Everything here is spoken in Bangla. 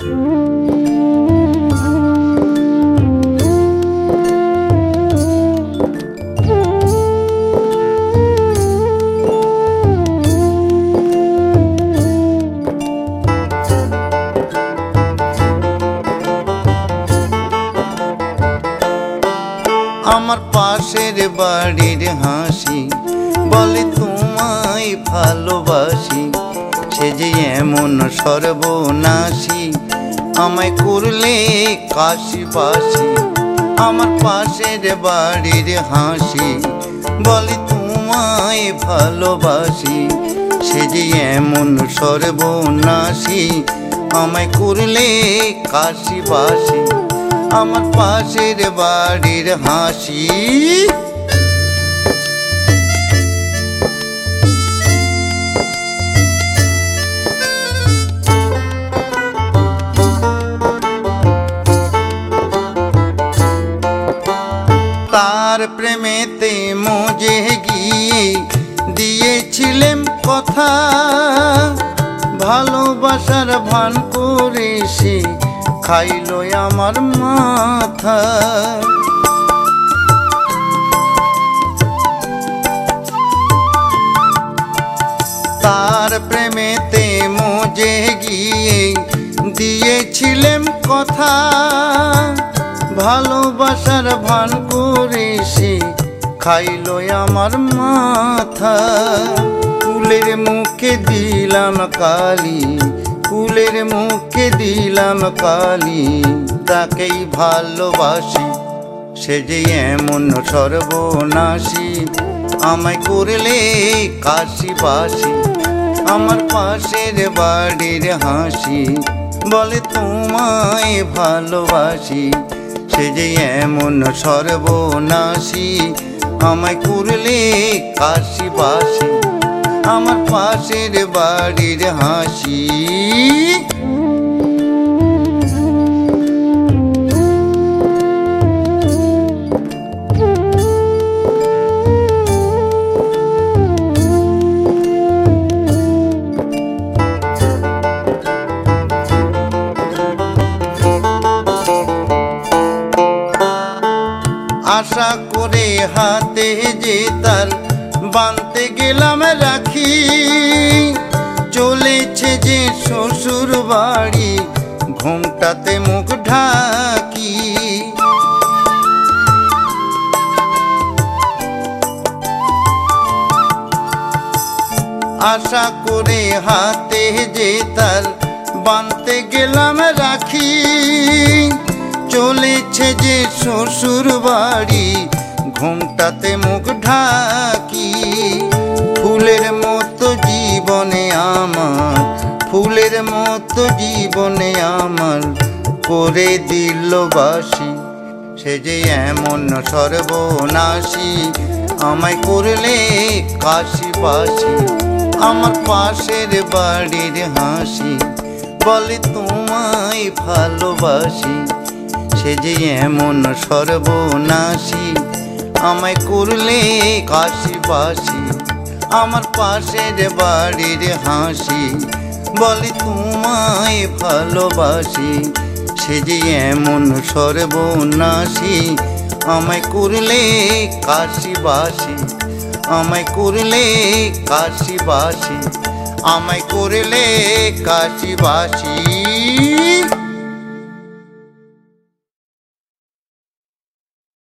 আমার পাশের বাড়ির হাসি বলে তোমায় ভালোবাসি, সে যে এমন সর্বনাশী আমায় করলে কাশিবাসী। আমার পাশের বাড়ির হাসি বলে তোমায় ভালোবাসি, সে যে এমন সর্বনাশী আমায় করলে কাশিবাসী। আমার পাশের বাড়ির হাসি তার প্রেমেতে মজে গিয়ে দিয়েছিলেম কথা, ভালোবাসার ভান করে সে খাইলো আমার মাথা। তার প্রেমেতে মজে গিয়ে দিয়েছিলেম কথা, ভালোবাসার ভান করে সে খাইলো আমার মাথা। ফুলের মুখে দিলাম কালি, ফুলের মুখে দিলাম কালি, তাকেই ভালোবাসি, সে যে এমন সর্বনাশী আমায় করলে কাশিবাসী। আমার পাশের বাড়ির হাসি বলে তোমায় ভালোবাসি, সে যে এমন সর্বনাশী আমায় করলে কাশিবাসী। আমার পাশের বাড়ির হাসি আশা করে হাতে যে তার বাঁধতে গেলাম রাখি, চলেছে যে শ্বশুর বাড়ি ঘোমটাতে মুখ ঢাকি। আশা করে হাতে যে তার বাঁধতে গেলাম রাখি, চলেছে যে শ্বশুর বাড়ি ঘোমটাতে মুখ ঢাকি। ফুলের মতো জীবনে আমার, ফুলের মতো জীবনে আমার করে দিল বাসি, সে যে এমন সর্বনাশী আমায় করলে কাশিবাসী। আমার পাশের বাড়ির হাসি বলে তোমায় ভালোবাসি, সে যে এমন সর্বনাশী আমায় করলে কাশিবাসী। আমার পাশের বাড়ির হাসি বলে তোমায় ভালোবাসি, সে যে এমন সর্বনাশী আমায় করলে কাশিবাসী, আমায় করলে কাশিবাসী, আমায় করলে কাশিবাসী।